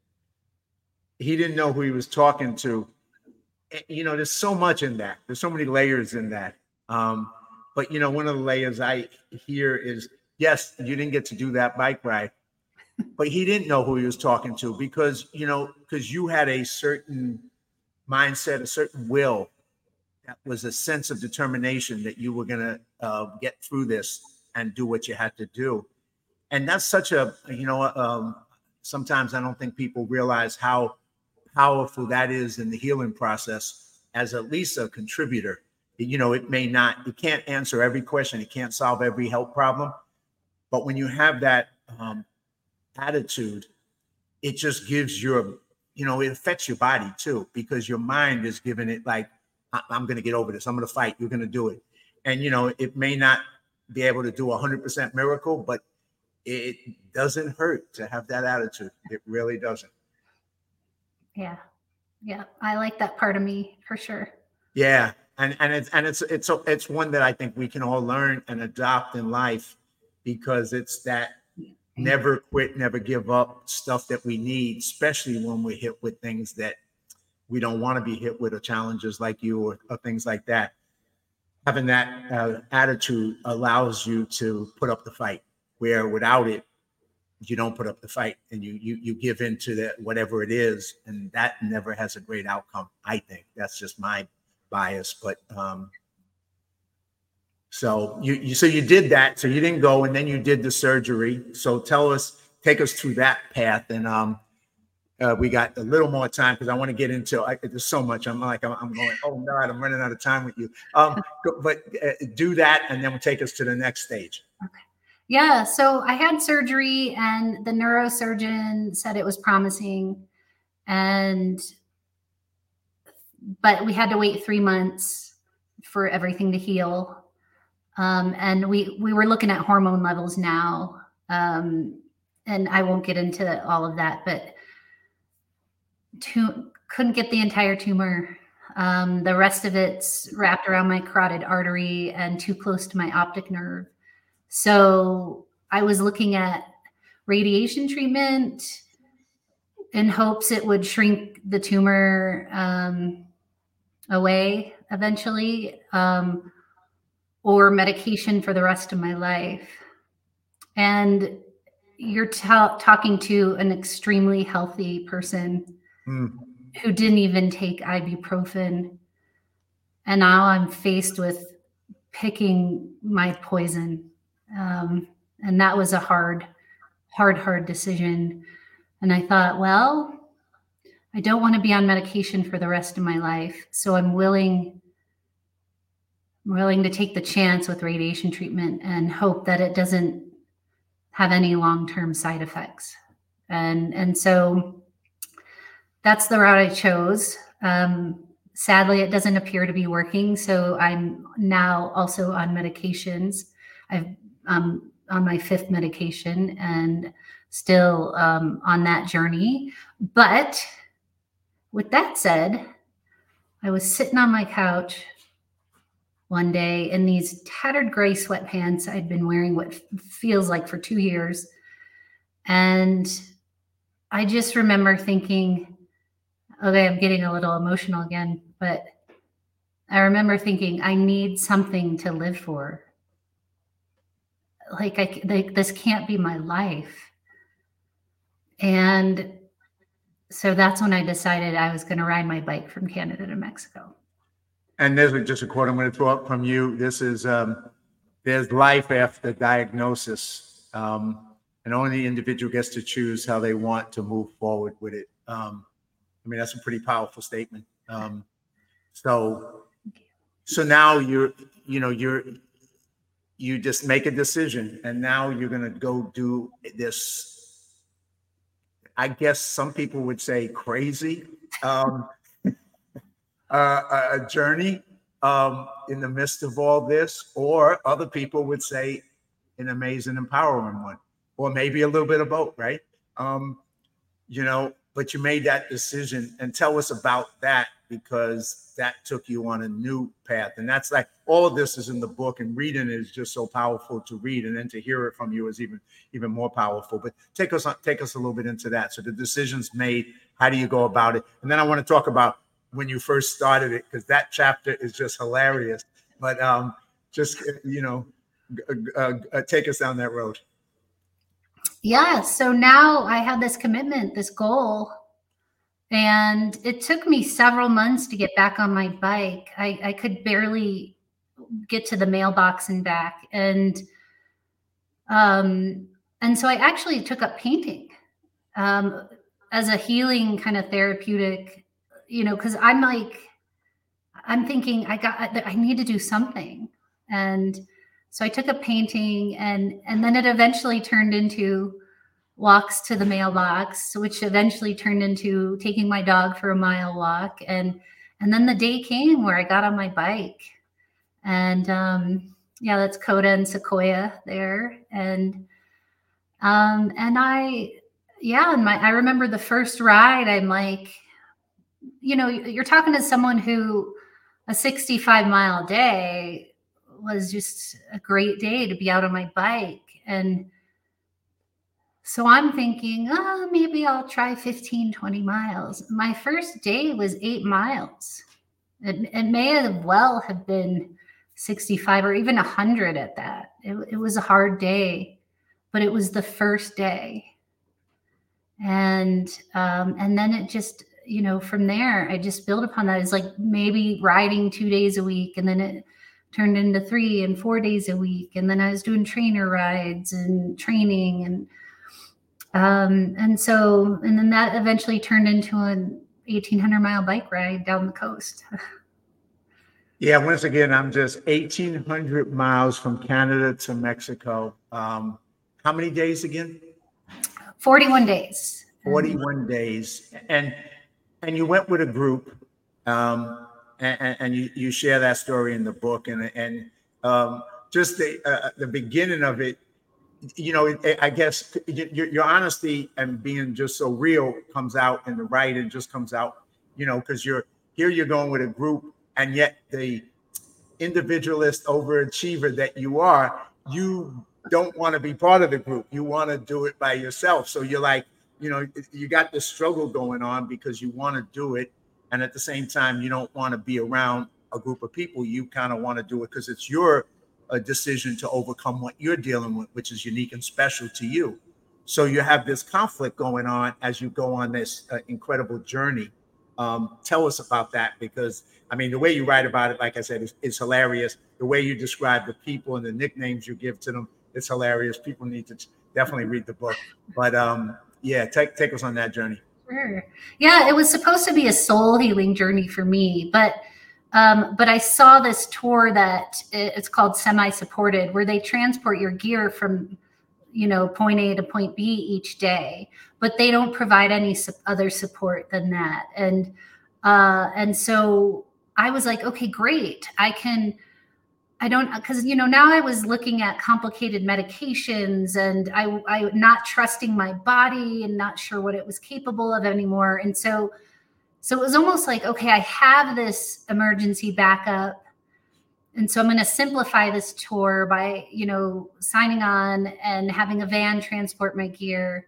he didn't know who he was talking to. You know, there's so much in that. There's so many layers in that. Um, but, you know, one of the layers I hear is, yes, you didn't get to do that bike ride, but he didn't know who he was talking to because, you know, because you had a certain mindset, a certain will. That was a sense of determination that you were going to uh, get through this and do what you had to do. And that's such a, you know, um, sometimes I don't think people realize how powerful that is in the healing process as at least a contributor. You know, it may not, it can't answer every question. It can't solve every health problem. But when you have that um, attitude, it just gives your, you know, it affects your body too, because your mind is giving it like, I- I'm going to get over this. I'm going to fight. You're going to do it. And, you know, it may not be able to do a hundred percent miracle, but it doesn't hurt to have that attitude. It really doesn't. Yeah. Yeah. I like that part of me for sure. Yeah. And, and it's, and it's, it's, it's one that I think we can all learn and adopt in life, because it's that never quit, never give up stuff that we need, especially when we're hit with things that we don't want to be hit with, or challenges like you, or, or things like that. Having that uh, attitude allows you to put up the fight, where without it, you don't put up the fight, and you you you give in to that, whatever it is, and that never has a great outcome. I think that's just my bias, but um, so you you so you did that, so you didn't go, and then you did the surgery. So tell us, take us through that path, and um, uh, we got a little more time because I want to get into. I, there's so much. I'm like I'm, I'm going. Oh God, I'm running out of time with you. Um, but uh, do that, and then we'll take us to the next stage. Okay. Yeah, so I had surgery and the neurosurgeon said it was promising, and but we had to wait three months for everything to heal. Um, and we we were looking at hormone levels now, um, and I won't get into all of that, but to, couldn't get the entire tumor. Um, the rest of it's wrapped around my carotid artery and too close to my optic nerve. So I was looking at radiation treatment in hopes it would shrink the tumor um, away eventually, um, or medication for the rest of my life. And you're t- talking to an extremely healthy person mm. who didn't even take ibuprofen. And now I'm faced with picking my poison. Um, and that was a hard, hard, hard decision. And I thought, well, I don't want to be on medication for the rest of my life. So I'm willing, I'm willing to take the chance with radiation treatment and hope that it doesn't have any long-term side effects. And, and so that's the route I chose. Um, sadly, it doesn't appear to be working. So I'm now also on medications. I've um, on my fifth medication and still um, on that journey. But with that said, I was sitting on my couch one day in these tattered gray sweatpants I'd been wearing what feels like for two years. And I just remember thinking, okay, I'm getting a little emotional again, but I remember thinking I need something to live for. like I like this can't be my life. And so that's when I decided I was going to ride my bike from Canada to Mexico. And there's just a quote I'm going to throw up from you. This is, um, there's life after diagnosis. Um, and only the individual gets to choose how they want to move forward with it. Um, I mean, that's a pretty powerful statement. Um, so, so now you're, you know, you're, you just make a decision, and now you're going to go do this. I guess some people would say crazy, um, uh, a journey um, in the midst of all this, or other people would say an amazing, empowering one, or maybe a little bit of both, right? Um, you know, but you made that decision, and tell us about that, because that took you on a new path. And that's like, all of this is in the book, and reading is just so powerful to read, and then to hear it from you is even, even more powerful. But take us, take us a little bit into that. So the decision's made, how do you go about it? And then I want to talk about when you first started it, because that chapter is just hilarious. But um, just, you know, uh, uh, take us down that road. Yeah. So now I had this commitment, this goal, and it took me several months to get back on my bike. I, I could barely get to the mailbox and back. And, um, and so I actually took up painting, um, as a healing kind of therapeutic, you know, cause I'm like, I'm thinking I got, I need to do something. And so I took up painting, and, and then it eventually turned into walks to the mailbox, which eventually turned into taking my dog for a mile walk. And, and then the day came where I got on my bike, and, um, yeah, that's Coda and Sequoia there. And, um, and I, yeah, and my, I remember the first ride, I'm like, you know, you're talking to someone who a sixty-five mile day was just a great day to be out on my bike. And so I'm thinking, oh, maybe I'll try fifteen, twenty miles. My first day was eight miles. It, it may have well have been sixty-five or even one hundred at that. It, it was a hard day, but it was the first day. And um, and then it just, you know, from there, I just built upon that. It's like maybe riding two days a week, and then it turned into three and four days a week. And then I was doing trainer rides and training, and Um, and so, and then that eventually turned into an eighteen hundred mile bike ride down the coast. Yeah, once again, I'm just eighteen hundred miles from Canada to Mexico. Um, how many days again? forty-one days. forty-one days. And and you went with a group, um, and, and you, you share that story in the book. And, and um, just the, uh, the beginning of it, you know, I guess your, your honesty and being just so real comes out in the writing, just comes out, you know, because you're here, you're going with a group, and yet the individualist overachiever that you are, you don't want to be part of the group. You want to do it by yourself. So you're like, you know, you got this struggle going on because you want to do it. And at the same time, you don't want to be around a group of people. You kind of want to do it because it's your a decision to overcome what you're dealing with, which is unique and special to you. So you have this conflict going on as you go on this uh, incredible journey. Um, tell us about that, because I mean, the way you write about it, like I said, is, is hilarious. The way you describe the people and the nicknames you give to them, it's hilarious. People need to definitely read the book. But um, yeah, take take us on that journey. Sure. Yeah, it was supposed to be a soul healing journey for me, but Um, but I saw this tour that it's called Semi-Supported, where they transport your gear from, you know, point A to point B each day, but they don't provide any su- other support than that. And, uh, and so I was like, okay, great. I can, I don't, cause you know, now I was looking at complicated medications, and I, I not trusting my body and not sure what it was capable of anymore. And so So it was almost like, okay, I have this emergency backup. And so I'm going to simplify this tour by, you know, signing on and having a van transport my gear.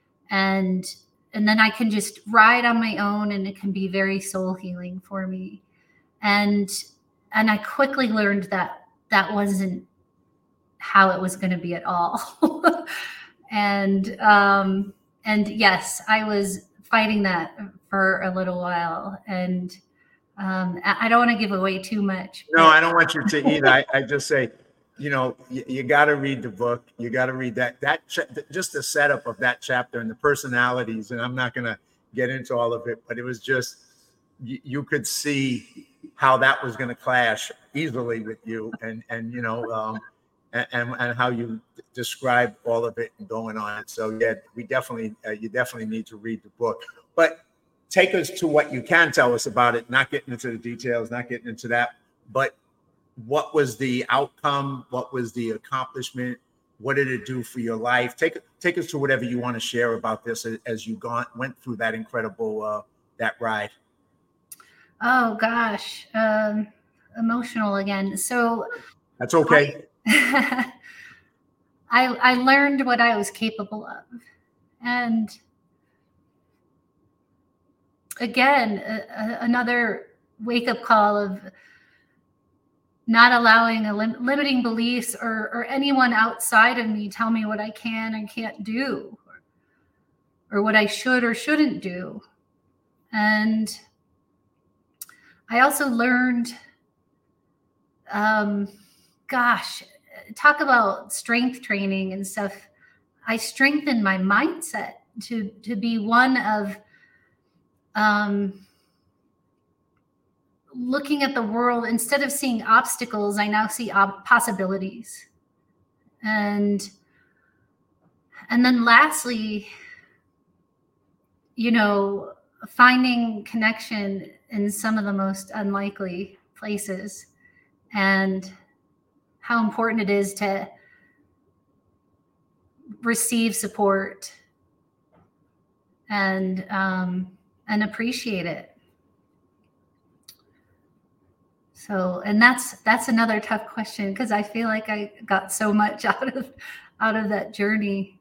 And, and then I can just ride on my own, and it can be very soul healing for me. And, and I quickly learned that that wasn't how it was going to be at all. and um, and yes, I was fighting that for a little while, and um, I, I don't want to give away too much. No, but- I don't want you to either. I, I just say, you know, you, you got to read the book. You got to read that, that ch- just the setup of that chapter and the personalities. And I'm not going to get into all of it, but it was just, you, you could see how that was going to clash easily with you, and, and, you know, um, and, and, and how you described all of it and going on. So yeah, we definitely, uh, you definitely need to read the book, but take us to what you can tell us about it, not getting into the details, not getting into that, but what was the outcome? What was the accomplishment? What did it do for your life? Take take us to whatever you want to share about this as, as you gone went through that incredible uh, that ride. Oh gosh, um, emotional again. So that's okay. I, I I learned what I was capable of, and again, a, a, another wake up call of not allowing a lim- limiting beliefs or, or anyone outside of me tell me what I can and can't do, or, or what I should or shouldn't do. And I also learned, um, gosh, talk about strength training and stuff. I strengthened my mindset to, to be one of um, looking at the world. Instead of seeing obstacles, I now see ob- possibilities. And, and then lastly, you know, finding connection in some of the most unlikely places, and how important it is to receive support and um, and appreciate it. So, and that's that's another tough question, because I feel like I got so much out of out of that journey.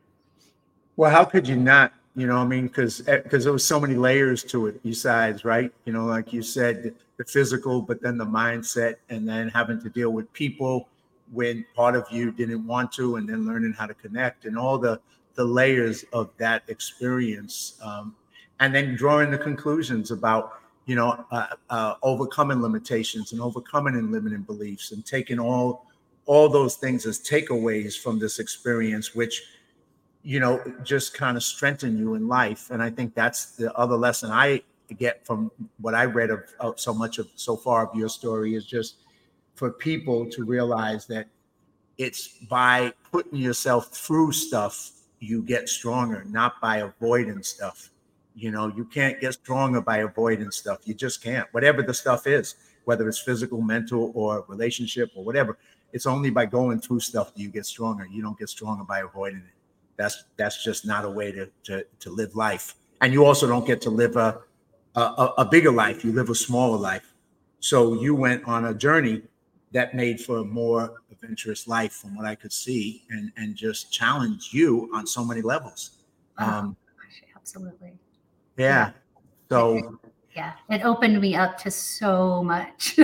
Well, how could you not? You know, I mean, because because there was so many layers to it besides, right? You know, like you said, the physical, but then the mindset, and then having to deal with people when part of you didn't want to, and then learning how to connect, and all the the layers of that experience, um, and then drawing the conclusions about, you know, uh, uh, overcoming limitations and overcoming and limiting beliefs, and taking all all those things as takeaways from this experience, which, you know, just kind of strengthen you in life. And I think that's the other lesson I get from what I read of, of so much of so far of your story, is just for people to realize that it's by putting yourself through stuff you get stronger, not by avoiding stuff. You know, you can't get stronger by avoiding stuff. You just can't. Whatever the stuff is, whether it's physical, mental, or relationship or whatever, it's only by going through stuff that you get stronger. You don't get stronger by avoiding it. That's that's just not a way to to to live life. And you also don't get to live a a, a bigger life. You live a smaller life. So you went on a journey that made for a more adventurous life, from what I could see, and and just challenged you on so many levels. Um, oh, absolutely. Yeah. yeah. So. Yeah, it opened me up to so much.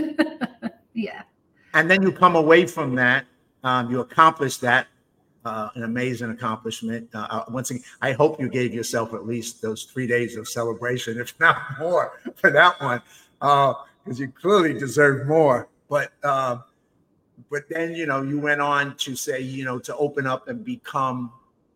Yeah. And then you come away from that. Um, you accomplished that. Uh, an amazing accomplishment. Uh, once again, I hope you gave yourself at least those three days of celebration, if not more, for that one, because uh, you clearly deserve more. But uh, but then, you know, you went on to say, you know, to open up and become,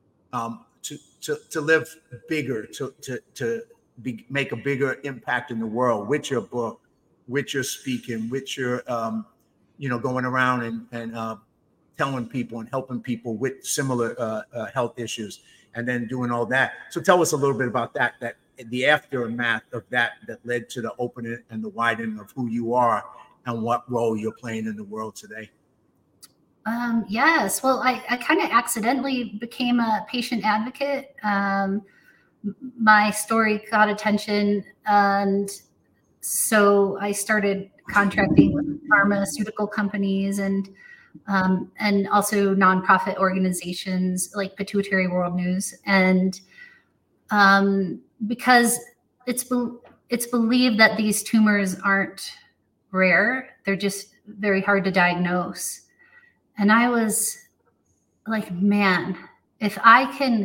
um, to to to live bigger, to to to be, make a bigger impact in the world with your book, with your speaking, with your, um, you know, going around and and uh, telling people and helping people with similar uh, uh, health issues, and then doing all that. So tell us a little bit about that, that the aftermath of that, that led to the opening and the widening of who you are and what role you're playing in the world today. Um, yes. Well, I, I kind of accidentally became a patient advocate. Um, my story got attention, and so I started contracting with pharmaceutical companies and Um, and also nonprofit organizations like Pituitary World News. And um, because it's be- it's believed that these tumors aren't rare, they're just very hard to diagnose. And I was like, man, if I can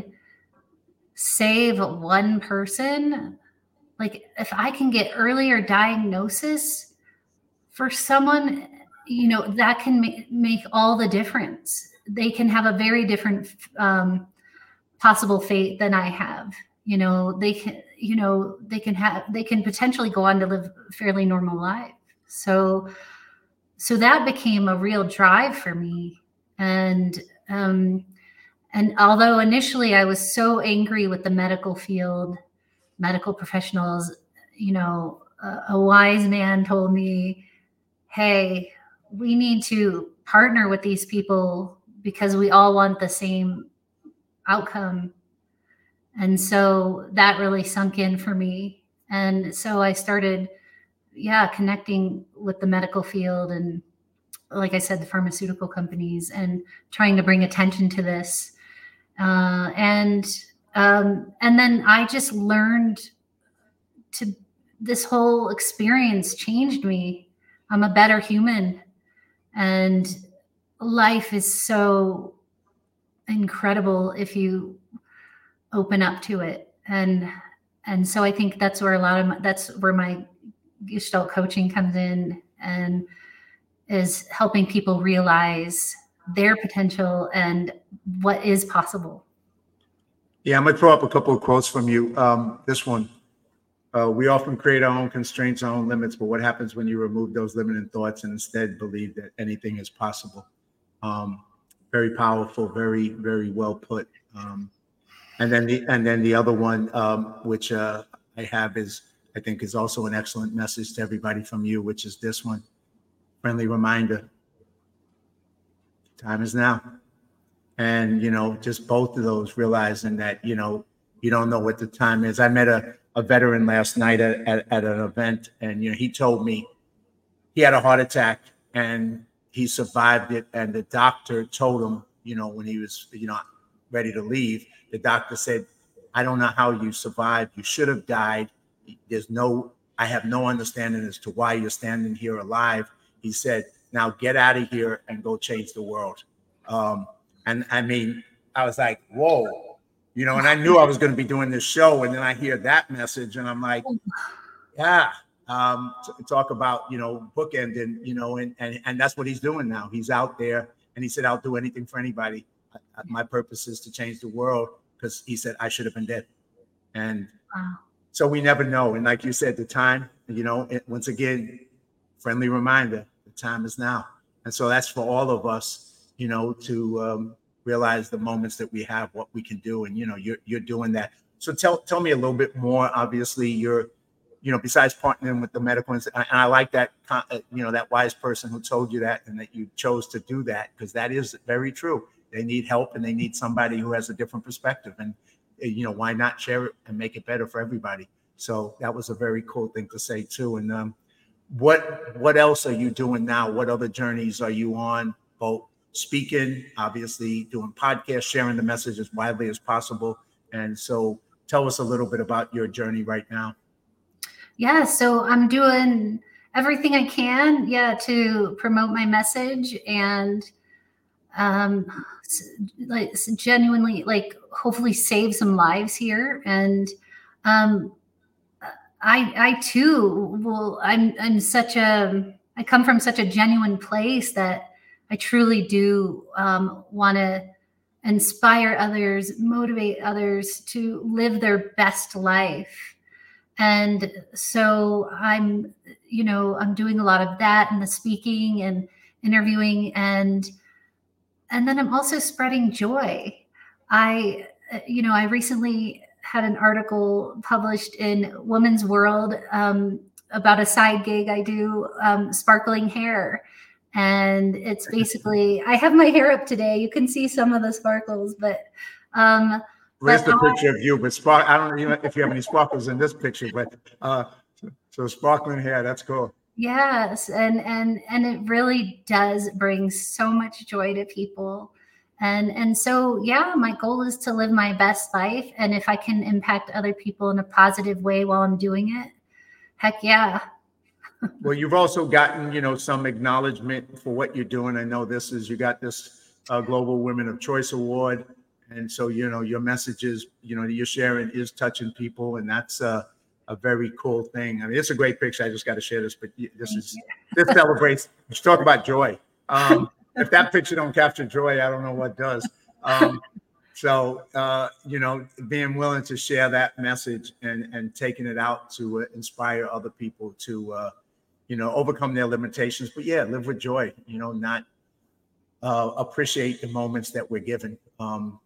save one person, like if I can get earlier diagnosis for someone, you know, that can ma- make all the difference. They can have a very different um, possible fate than I have. You know, they can, you know, they can have, they can potentially go on to live a fairly normal life. So, so that became a real drive for me. And, um, and although initially I was so angry with the medical field, medical professionals, you know, a, a wise man told me, hey, we need to partner with these people because we all want the same outcome. And so that really sunk in for me. And so I started, yeah, connecting with the medical field and, like I said, the pharmaceutical companies, and trying to bring attention to this. Uh, and um, and then I just learned to, this whole experience changed me. I'm a better human, and life is so incredible if you open up to it. And and so I think that's where a lot of my, that's where my Gestalt coaching comes in, and is helping people realize their potential and what is possible. Yeah, I'm gonna throw up a couple of quotes from you. Um, this one, uh, we often create our own constraints, our own limits, but what happens when you remove those limiting thoughts and instead believe that anything is possible? Um, very powerful, very, very well put. Um, and then the and then the other one, um, which uh, I have, is I think is also an excellent message to everybody from you, which is this one: friendly reminder, time is now. And, you know, just both of those, realizing that, you know, you don't know what the time is. I met a, a veteran last night at, at, at an event, and, you know, he told me he had a heart attack and he survived it. And the doctor told him, you know, when he was, you know, ready to leave, the doctor said, I don't know how you survived. You should have died. There's no, I have no understanding as to why you're standing here alive. He said, now get out of here and go change the world. Um, And I mean, I was like, whoa, you know, and I knew I was going to be doing this show. And then I hear that message and I'm like, yeah, um, t- talk about, you know, bookending, you know, and, and, and that's what he's doing now. He's out there and he said, I'll do anything for anybody. I, I, my purpose is to change the world, because he said I should have been dead. And Wow. so we never know. And like you said, the time, you know, it, once again, friendly reminder, the time is now. And so that's for all of us, you know, to um, realize the moments that we have, what we can do. And, you know, you're, you're doing that. So tell, tell me a little bit more. Obviously you're, you know, besides partnering with the medical, and I like that, you know, that wise person who told you that, and that you chose to do that, because that is very true. They need help and they need somebody who has a different perspective, and, you know, why not share it and make it better for everybody? So that was a very cool thing to say too. And um, what, what else are you doing now? What other journeys are you on? Both speaking, obviously doing podcasts, sharing the message as widely as possible. And so tell us a little bit about your journey right now. Yeah, so I'm doing everything I can, yeah, to promote my message and um, like genuinely, like hopefully save some lives here. And um, I, I too will. I'm, I'm such a. I come from such a genuine place that I truly do um, want to inspire others, motivate others to live their best life. And so I'm, you know, I'm doing a lot of that and the speaking and interviewing, and and then I'm also spreading joy. I, you know, I recently had an article published in Woman's World um, about a side gig I do, um, sparkling hair. And it's basically, I have my hair up today. You can see some of the sparkles, but um, Where's but the I, picture of you? But spark, I don't know if you have any sparkles in this picture, but uh, so, so sparkling hair, that's cool. yes, and and and it really does bring so much joy to people. And and so yeah, my goal is to live my best life, and if I can impact other people in a positive way while I'm doing it, heck yeah. Well, you've also gotten, you know, some acknowledgement for what you're doing. I know this is, you got this uh, Global Women of Choice Award. And so, you know, your messages, you know, you're sharing is touching people. And that's uh, a very cool thing. I mean, it's a great picture. I just got to share this, but this Thank is, you. this celebrates, let's talk about joy. Um, if that picture don't capture joy, I don't know what does. Um, so, uh, you know, being willing to share that message and, and taking it out to uh, inspire other people to, uh, you know, overcome their limitations, but yeah, live with joy, you know, not uh, appreciate the moments that we're given. Um,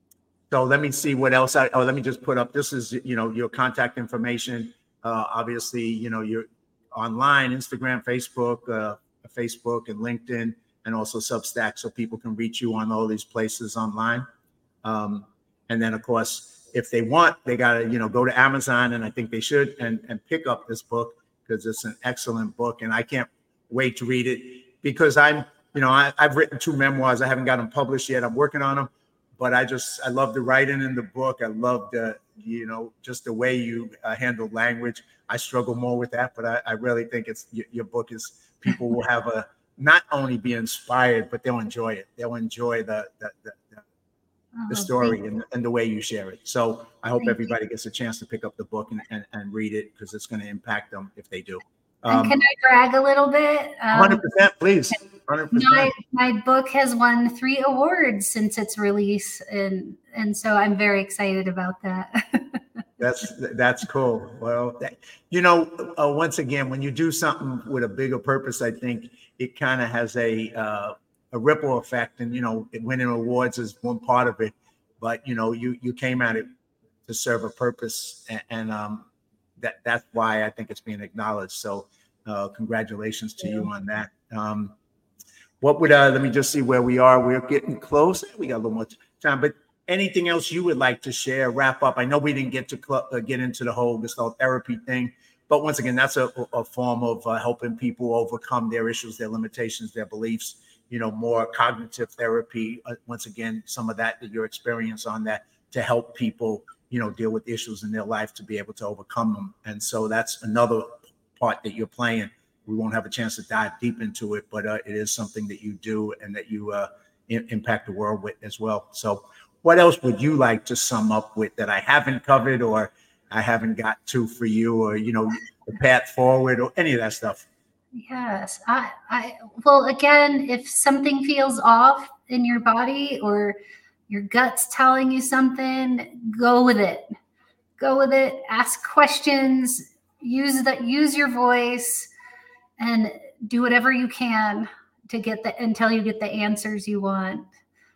so let me see what else I, oh, let me just put up, this is, you know, your contact information. Uh, obviously, you know, you're online, Instagram, Facebook, uh, Facebook and LinkedIn, and also Substack, so people can reach you on all these places online. Um, and then of course, if they want, they got to, you know, go to Amazon, and I think they should, and, and pick up this book, because it's an excellent book, and I can't wait to read it, because I'm, you know, I, I've written two memoirs. I haven't got them published yet. I'm working on them, but I just, I love the writing in the book. I love the, you know, just the way you uh, handle language. I struggle more with that, but I, I really think it's, your, your book is, people will have a, not only be inspired, but they'll enjoy it. They'll enjoy the, the, the, the the Oh, story thank, and, and the way you share it. So I hope thank you. everybody gets a chance to pick up the book and, and, and read it, because it's going to impact them if they do. And Um, can I brag a little bit? Um, one hundred percent, please. one hundred percent. my my book has won three awards since its release, and and so I'm very excited about that. That's that's cool. Well, that, you know, uh, once again, when you do something with a bigger purpose, I think it kind of has a uh, a ripple effect. And you know, winning awards is one part of it, but you know, you you came at it to serve a purpose, and, and um, that that's why I think it's being acknowledged. So, uh, congratulations to you on that. Um, what would uh, let me just see where we are. We're getting close. We got a little more time, but anything else you would like to share, wrap up? I know we didn't get to cl- uh, get into the whole Gestalt therapy thing, but once again, that's a, a form of uh, helping people overcome their issues, their limitations, their beliefs. You know, more cognitive therapy. Uh, once again, some of that, your experience on that, to help people, you know, deal with issues in their life to be able to overcome them. And so that's another part that you're playing. We won't have a chance to dive deep into it, but uh, it is something that you do and that you uh, in- impact the world with as well. So what else would you like to sum up with that I haven't covered, or I haven't got to for you, or, you know, the path forward, or any of that stuff? Yes, I, I, well, again, if something feels off in your body, or your gut's telling you something, go with it. Go with it. Ask questions. Use that. Use your voice, and do whatever you can to get the until you get the answers you want.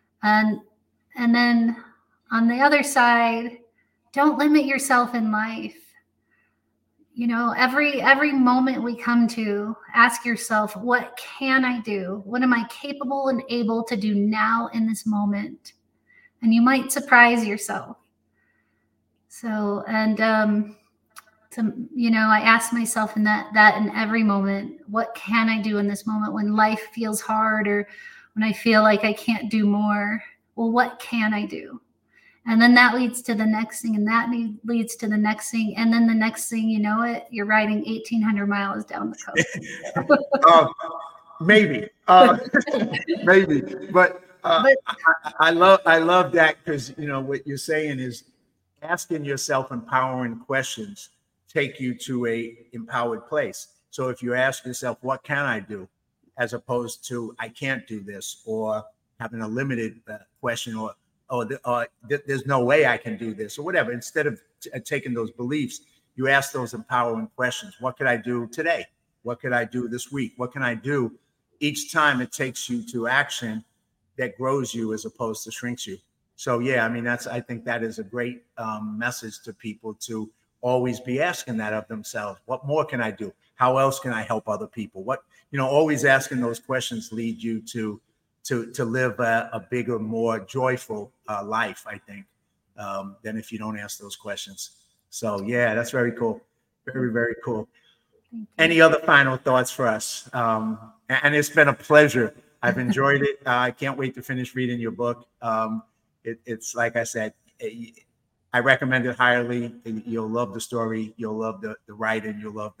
And and then on the other side, don't limit yourself in life. You know, every every moment we come to, ask yourself, what can I do? What am I capable and able to do now in this moment? And you might surprise yourself. So, and um to, you know, I ask myself in that that in every moment, what can I do in this moment when life feels hard, or when I feel like I can't do more? Well, what can I do? And then that leads to the next thing, and that leads to the next thing, and then the next thing, you know it, you're riding eighteen hundred miles down the coast. uh, maybe, uh, maybe, but, uh, But I, I love I love that, because you know what you're saying is asking yourself empowering questions take you to a empowered place. So if you ask yourself, what can I do, as opposed to I can't do this, or having a limited uh, question, or oh, th- uh, th- there's no way I can do this, or whatever. Instead of t- taking those beliefs, you ask those empowering questions. What could I do today? What could I do this week? What can I do? Each time it takes you to action that grows you as opposed to shrinks you. So yeah, I mean, that's, I think that is a great um, message to people, to always be asking that of themselves. What more can I do? How else can I help other people? What, you know, always asking those questions lead you to to to live a, a bigger, more joyful uh, life, I think, um, than if you don't ask those questions. So yeah, that's very cool. Very, very cool. Any other final thoughts for us? Um, and it's been a pleasure. I've enjoyed it. Uh, I can't wait to finish reading your book. Um, it, it's like I said, it, I recommend it highly. You'll love the story. You'll love the, the writing. You'll love the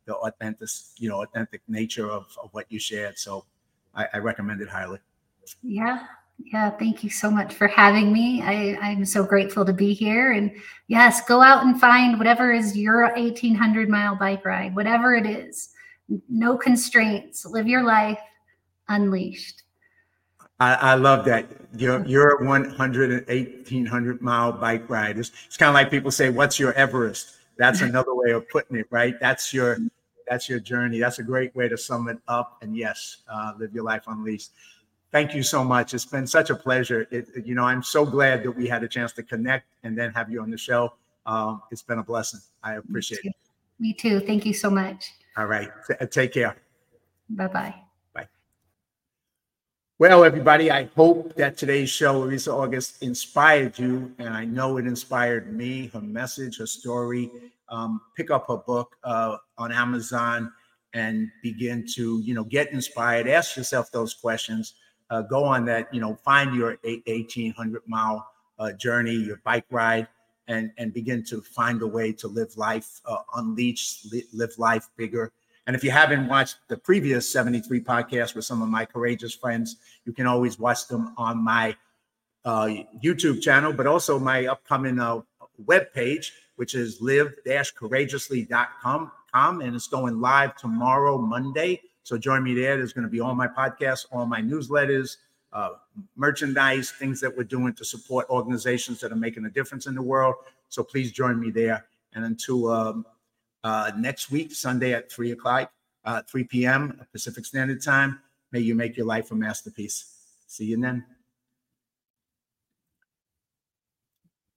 the authentic, you know, authentic nature of, of what you shared. So I, I recommend it highly. Yeah. Yeah. Thank you so much for having me. I, I'm so grateful to be here. And yes, go out and find whatever is your eighteen hundred mile bike ride, whatever it is. No constraints. Live your life unleashed. I, I love that. Your your one hundred eighteen hundred mile bike ride. It's, it's kind of like people say, what's your Everest? That's another way of putting it, right? That's your that's your journey. That's a great way to sum it up. And yes, uh, live your life unleashed. Thank you so much. It's been such a pleasure. It, it- you know, I'm so glad that we had a chance to connect and then have you on the show. Um, it's been a blessing. I appreciate it. Me too. Thank you so much. All right. T- take care. Bye-bye. Bye. Well, everybody, I hope that today's show, Larissa August, inspired you. And I know it inspired me, her message, her story. Um, pick up her book uh, on Amazon and begin to, you know, get inspired. Ask yourself those questions. Uh, go on that, you know, find your eighteen hundred mile uh, journey, your bike ride, and, and begin to find a way to live life uh, unleashed, li- live life bigger. And if you haven't watched the previous seventy-three podcasts with some of my courageous friends, you can always watch them on my uh, YouTube channel, but also my upcoming uh, webpage, which is live dash courageously dot com. And it's going live tomorrow, Monday. So join me there. There's going to be all my podcasts, all my newsletters, uh, merchandise, things that we're doing to support organizations that are making a difference in the world. So please join me there. And until um, uh, next week, Sunday at three o'clock, uh, three p.m. Pacific Standard Time, may you make your life a masterpiece. See you then.